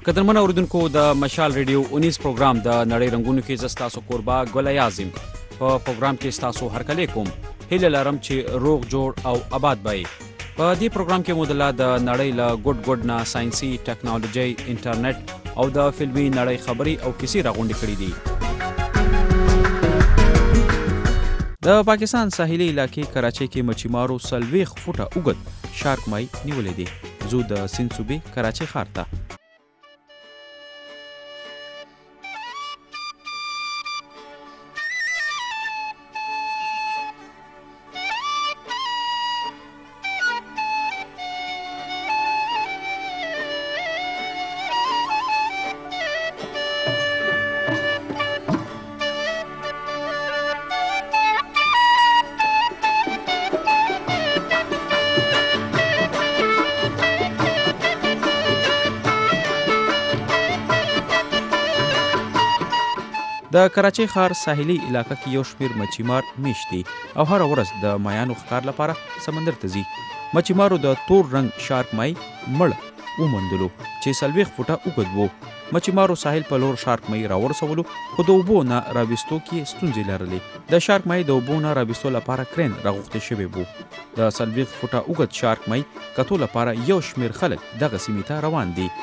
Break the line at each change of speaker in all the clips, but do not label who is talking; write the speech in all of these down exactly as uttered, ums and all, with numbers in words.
قدرمن اوریدونکو د مشال ریډیو اونیس پروګرام د نړۍ رنگونو کې زستاسو قربا ګلای اعظم په پروګرام کې ستاسو هرکلی کوم هیله لرم چې روغ جوړ او آباد وي. په دې پروګرام کې مودله د نړۍ له ګډ ګډ نه ساينسي ټیکنالوژي انټرنیټ او د فلمي نړۍ خبري او کیسې راغونډې کړې دي. د پاکستان ساحلي علاقې کراچۍ کې مچیمارو سلويخ فوټه اوږد شارک مای نیولې دي. زو د سند صوبې کراچۍ ښار ته د کراچۍ ښار ساحلي علاقه کې یو شمیر مچیمار میشت دي او هر ورځ د مایانو ښکار لپاره سمندر ته ځي. مچیمارو د تور رنگ شارک مای مړ وموندلو چې سلويخ فوټه اوږد وو. مچیمارو ساحل په لور شارک مای راورسولو خو د اوبو نه راویستو کې ستونزې لرلې. د شارک مای د اوبو نه راویستو لپاره کرین راغوښتی شوی وو. د سلويخ فوټه اوږد شارک مای کتو لپاره یو شمیر خلک دغه سیمې ته روان دي.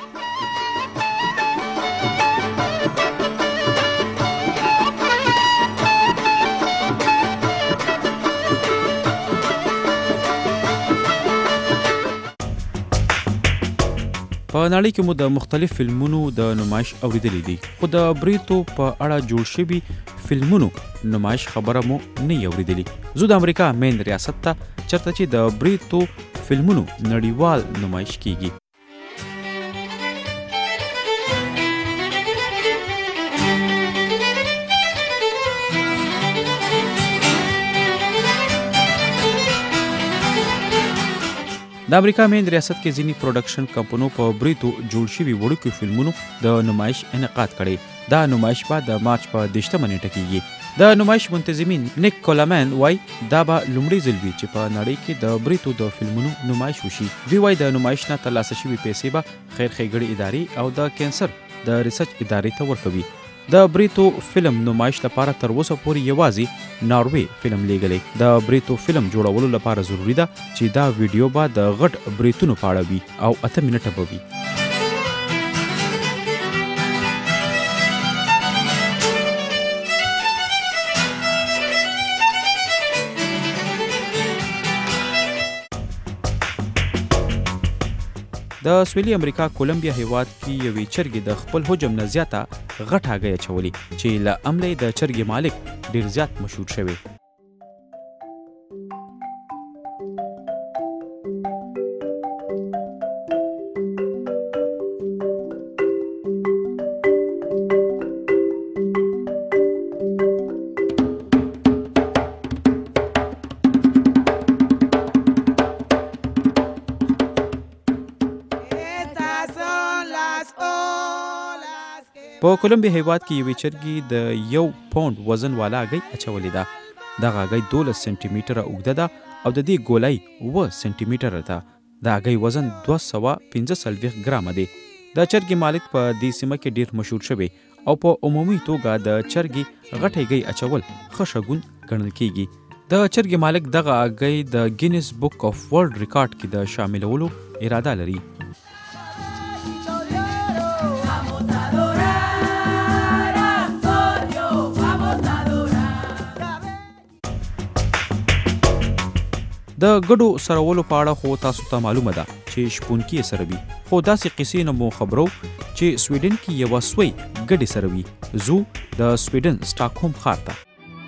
په نړۍ کې مو د مختلف فلمونو د نمایش اوریدلې دي خو د بریتو په اړه جوړ شوي فلمونو نمایش خبره مو نه اوریدلې. زه د امریکا مین ریاست ته چرته چې د بریتو فلمونو نړیوال نمایش کیږي. د امریکا مین ریاست کې ځینی پروډکشن کمپنیو په بریتو جوړ شوي وړوکو فلمونو د نمایش انعقاد کړي. دا نمایش به د مارچ په دشتمه نیټه کېږي. د نمایش منتظمین نیک کولمن وای دا به لومړی ځل وي چې په نړۍ کې د بریتو د فلمونو نمایش وشي. دوی وای د نمایش نه ترلاسه شوي پیسې به خیر ښېګڼې ادارې او د کینسر د ریسرچ ادارې ته ورکوي. د بریتو فلم نمایش لپاره تر اوسه پورې یوازې ناروې فلم لیږلی. د بریتو فلم جوړولو لپاره ضروری ده چې دا ویډیو به د غټ بریتونو په اړه وي او اته منټه به وي. د سویلي امریکا کولمبیا هیواد کې یوې چرګې د خپل حجم نه زیاته غټ هګۍ اچولې چې له امله یې د چرګې مالک ډیر زیات مشهور شوی. په کولمبیا هیواد کې یوې چرګې د یو پاونډ وزن والا هګۍ اچولې ده. دغه هګۍ دولس سنټي میټره اوږده ده او د دې ګولۍ اوه سنټي میټره ده. د هګۍ وزن دوه سوه پنځه څلوېښت ګرامه دی. د چرګې مالک په دې سیمه کې ډیر مشهور شوی او په عمومي توګه د چرګې غټ هګۍ اچول ښه شګون ګڼل کیږي. د چرګې مالک دغه هګۍ د ګینیس بک اف ورلډ ریکارډ کې د شاملولو اراده لري. د ګډو سرولو په اړه خو تاسو ته معلومه ده چې شپونکي یې سره وي خو داسې قصې نه مو خبرو چې سویډن کې یوه سوی ګډې سره وي. زو د سویډن سټاکهوم ښار ته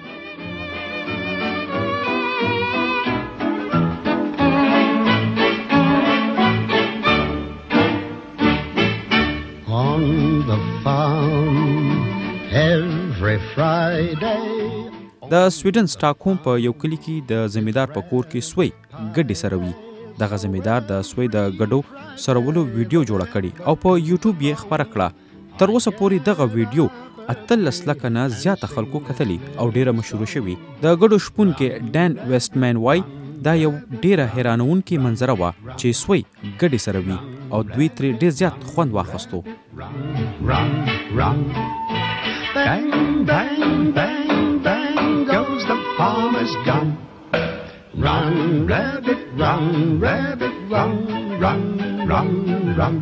On the farm every Friday د سویډن سټاکهوم په یو کلی کې د زمیندار په کور کې سوی ګډې سره وي. دغه زمیندار د سوی د ګډو سرولو ویډیو جوړه کړي او په یوټیوب یې خپره کړه. تر اوسه پورې دغه ویډیو اتلس لکه نه زیاته خلکو کتلی او ډیره مشهوره شوې. د ګډو شپون کې ډان ویسټمین وای دا یو ډیره حیرانونکې منظره وه چې سوی ګډې سره وي او دوی ترې ډېر زیات خوند واخیستو.
Run, run, bang, bang, bang, bang goes the farmer's gun. Run, rabbit, run, rabbit, run, run, run, run.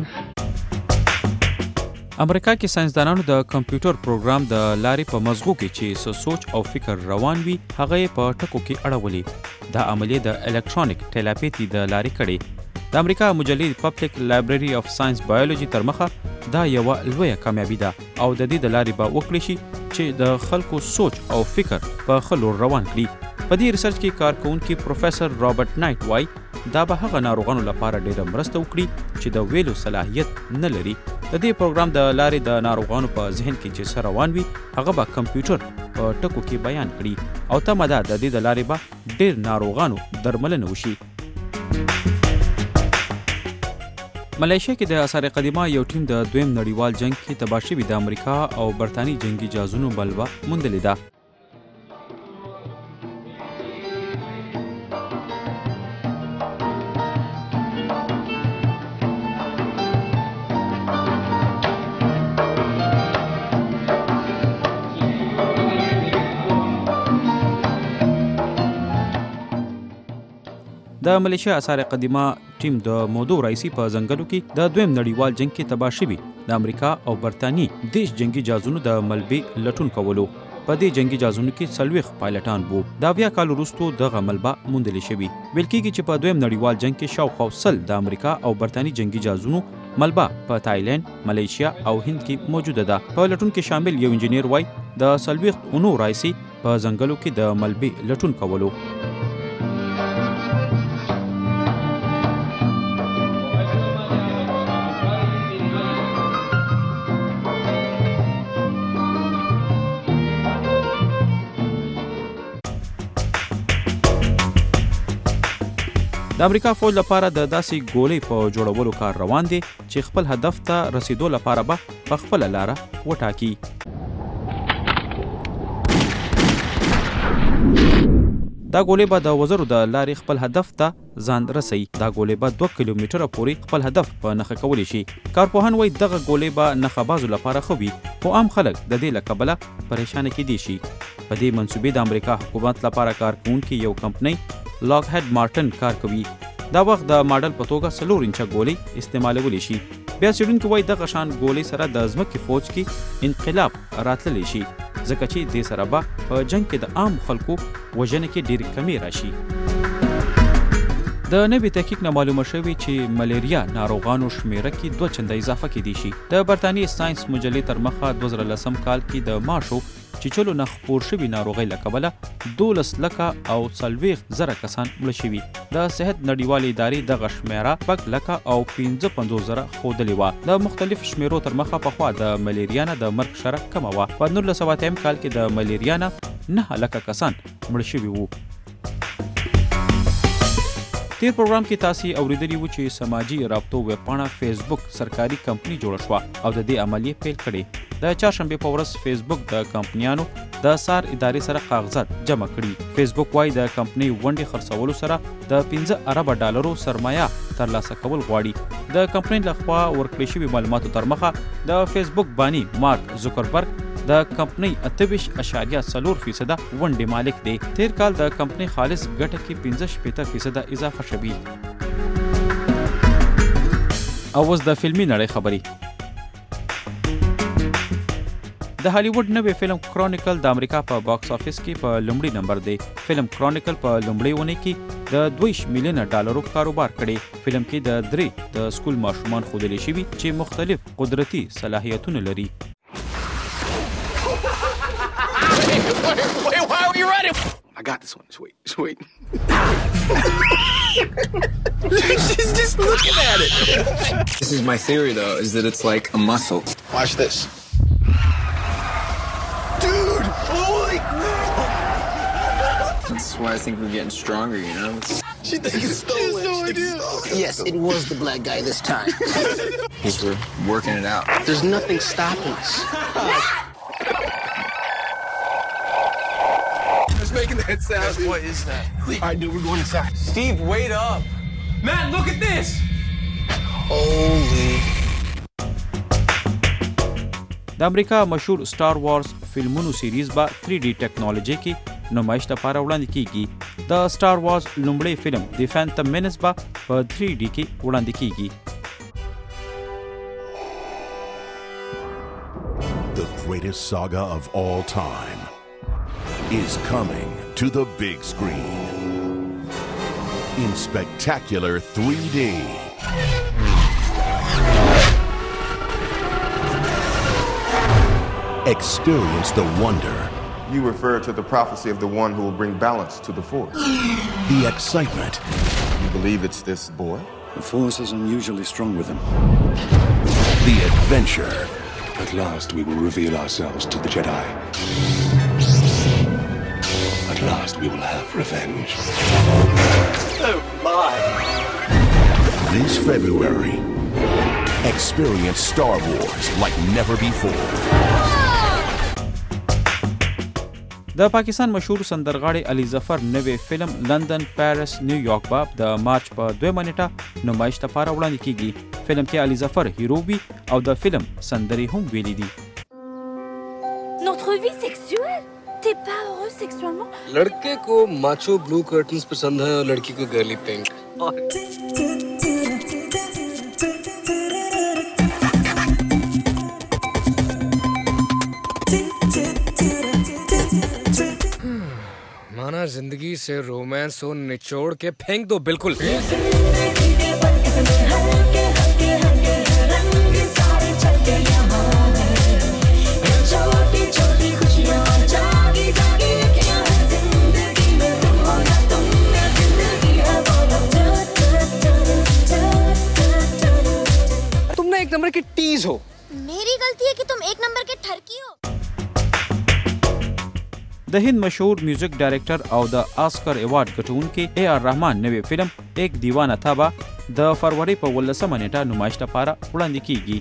امریکا کې ساينسدانانو د کمپیوټر پروګرام د لارې په مزغو کې چې څه سوچ او فکر روان وي هغه یې په ټکو کې اړولې. دا عملیه د الکترونیک ټیلیپیتي د لارې کړې. د امریکا مجلې پبلک لایبرري اف ساينس بایولوژي تر مخه دا یوه لویه کامیابي ده او د دې د لارې به وکړی شي چې د خلکو سوچ او فکر په ښه لور روان کړي. په دې ریسرچ کې کارکوونکي پروفیسر رابرټ نایټ وایي دا به هغه ناروغانو لپاره ډېره مرسته وکړي چې د ویلو صلاحیت نه لري. د دې پروګرام د لارې د ناروغانو په ذهن کې چې څه روان وي هغه به کمپیوټر په ټکو کې بیان کړي او تمه ده د دې د لارې به ډېر ناروغانو درملنه وشي. ملایشیا کې د آثار قدیمه یو ټیم د دویم نړیوال جنگ کې تباه شوي د امریکا او برتانیې جنگي جهازونو بلوه موندلې ده. د ملیشیا آثار قدیمه ټیم د مودو رئیسی په ځنګلو کې د دویم نړیوال جنگ کې تباه شوي د امریکا او برتانیې دیش جنگي جهازونو د ملبې لټون کولو. په دې جنگي جهازونو کې څلوېښت پایلټان وو. د اویا کالو وروسته دغه ملبه موندلې شوي. ویل کېږي چې په دویم نړیوال جنگ کې شاوخوا سل د امریکا او برتانیې جنگي جهازونو ملبه په تایلند، ملیشیا او هند کې موجوده ده. په لټون کې شامل یو انجینیر وای د څلوېښت اونو رئیسی په ځنګلو کې د ملبې لټون کولو. د امریکا فوج لپاره د داسې ګولۍ په جوړولو کار روان دی چې خپل هدف ته رسیدو لپاره به په خپله لاره وټاکي. دا ګولۍ به د وزرو د لارې خپل هدف ته ځان رسوي. دا ګولۍ به دوه کیلومتره پورې خپل هدف په نښه کولی شي. کارپوهان وایي دغه ګولۍ به نښه بازو لپاره ښه وي خو عام خلک د دې له کبله پریشانه کیدی شي. په دې منصوبې د امریکا حکومت لپاره کارکوونکي یو کمپنۍ لاک هډ مارټن کار کوي. دا وخت د ماډل په توګه څلور انچه ګولۍ استعمالولی شي. بیا څېړونکي وایي دغه شان ګولۍ سره د ځمکې فوج کې انقلاب راتللی شي ځکه چې دې سره به په جنګ کې د عام خلکو وژنې کې ډېرې کمې راشي. د نوي تحقیق نه معلومه شوې چې ملیریا ناروغانو شمیره کې دوه چنده اضافه کیدی شي. د برتانیې ساينس مجلې تر مخه دوه زره لسم کال کې د ماشو چیچلو نه خپور شوي ناروغۍ له کبله دولس لکه او څلوېښت زره کسان مړه شوي. د صحت نړیوالې ادارې دغه شمیره شپږ لکه او پنځه پنځوس زره ښودلې وه. د مختلف شمیرو تر مخه پخوا د ملیریا نه د مرګ شرح کمه وه. په نولس سوه اتم کال کې د ملیریا نه نهه لکه کسان مړه شوي وو. تیر پروګرام کې تاسې اوریدلی وو چې سماجي رابطو ویبپاڼه فیسبوک سرکاري کمپني جوړه شوه او د دې عملیې پیل کړې. د چهارشنبې په ورځ فیسبوک د کمپنیانو د سار ادارې سره کاغذات جمع کړي. فیسبوک وایي د کمپنۍ ونډې خرڅولو سره د پنځه اربه ډالرو سرمایه ترلاسه کول غواړي. د کمپنۍ لخوا ورکړې شوي معلوماتو تر مخه د فیسبوک بانی مارک زوکربرګ د کمپنۍ اته ویشت اعشاریه څلور فیصده ونډې مالک دی. تیر کال د کمپنۍ خالص ګټه کې پنځه شپېته فیصده اضافه شوي. او اوس د فلمي نړۍ خبرې. د هالیوډ نوی فلم کرونیکل د امریکا په باکس افیس کې په لومړي نمبر دی. فلم کرونیکل په لومړۍ اونۍ کې د دوه ویشت میلیونه ډالرو کاروبار کړی. فلم کې د درې د سکول ماشومان ښودلی شوي چې مختلف قدرتي صلاحیتونه لري.
Wait, why are you ready? I got this one. Sweet, sweet. She's just looking at it.
This is my theory, though, is that it's like a muscle.
Watch this. Dude! Holy
That's why I think we're getting stronger, you know? It's...
She thinks it's stolen. No idea.
Yes, it was the black guy this time.
Because we're working it out.
There's nothing stopping us.
Making that sound. What is that? All right, dude, we're going inside.
Steve, wait up.
Matt, look at this!
Holy.
د امریکا مشهور سٹار وارز فلمونو سیریز با تھری D ټیکنالوژي کې نمایش لپاره وړاندې کیږي. د سٹار وارز لومړی فلم د فینټم مینس با په تھری D کې وړاندې کیږي.
The greatest saga of all time is coming to the big screen in spectacular three D. Experience the wonder.
You refer to the prophecy of the one who will bring balance to the Force.
The excitement.
You believe it's this boy?
The Force is unusually strong with him.
The adventure.
At last we will reveal ourselves to the Jedi. At last we will have revenge.
Oh my.
This February, experience Star Wars like never before.
د پاکستان مشهور سندرغاړي علي ظفر نوې فلم لندن پیرس نیویارک با د مارچ په دویمه نیټه نمایش لپاره وړاندې کیږي. فلم کې علي ظفر هیرو وي او د فلم سندرې هم ویلي دي.
Notre vie sexuelle? T'es pas heureux sexuellement?
लड़के को macho blue curtains पसंद है और लड़की को girly pink. माना जिंदगी से रोमांस हो निचोड़ के फेंक दो बिल्कुल. तुमने एक नंबर की टीज हो.
मेरी गलती है कि तुम एक नंबर के ठरकी हो.
د هند مشهور میوزیک ډایرکټر او د آسکر ایوارډ ګټونکي اے آر رحمان نوې فلم ایک دیوانه تھا با د فروری په ولسمه نیټه نمایش لپاره وړاندې کیږي.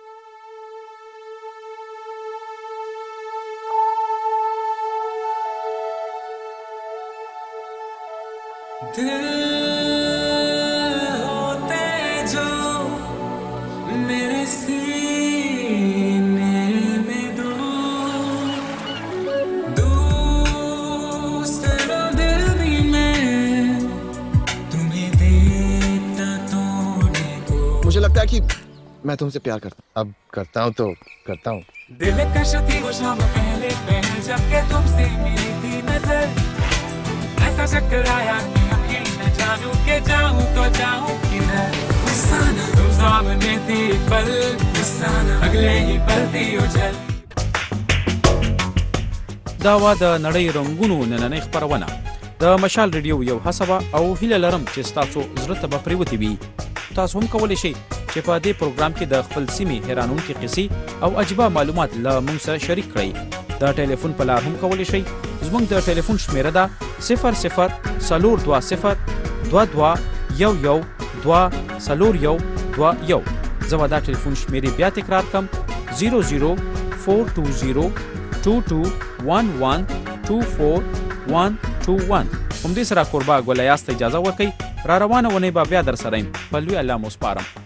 मुझे लगता है कि मैं तुमसे प्यार करता हूँ. अब करता हूँ तो करता हूँ.
दिल कश थी वो शाम पहले पहल जब के तुमसे मिली थी नजर. ऐसा चक्कर आया कि अब ये न जानूं के जाऊं तो जाऊं किधर. तुम सामने थी पल अगले ही पल थी उछल.
دا وا د نړۍ رنگونو نننۍ خپرونه د مشال ریډیو یو حسابه او هیله لرم چې تاسو زړه ته به پریوتی وي. تاسو هم کولی شئ چې په دې پروګرام کې د خپل سیمې حیرانونکې قصې او عجیبه معلومات له موږ سره شریک کړئ. د ټلیفون په لار هم کولی شئ. زموږ د ټلیفون شمیره ده صفر صفر څلور دوه صفر دوه دوه یو یو دوه څلور یو دوه یو. زه به دا ټلیفون شمیرې بیا تکرار کړم زیرو زیرو فور ټو زیرو ټو ټو ون ون ټو فور ون ټو ون. همدې سره کوربه ګوله یاست اجازه ورکئ. را روانه ونې به بیا در سره یم. په لوی الله مو سپارم.